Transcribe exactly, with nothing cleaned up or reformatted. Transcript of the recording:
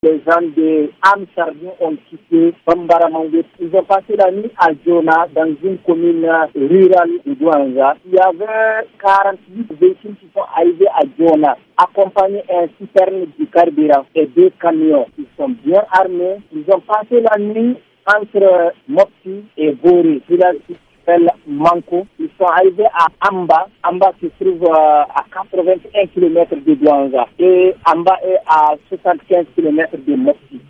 les gens de Amsardin ont quitté Bambaramangue. Ils ont passé la nuit à Jona, dans une commune rurale de Douanga. Il y avait quarante-huit véhicules qui sont arrivés à Jona, accompagnés d'un citerne du carburant et deux camions. Ils sont bien armés. Ils ont passé la nuit entre Mopti et Bori, village qui s'appelle Manko. Ils sont arrivés à Amba. Amba se trouve à quatre-vingt-un kilomètres de Douanga et Amba est à soixante-quinze kilomètres de Mopti.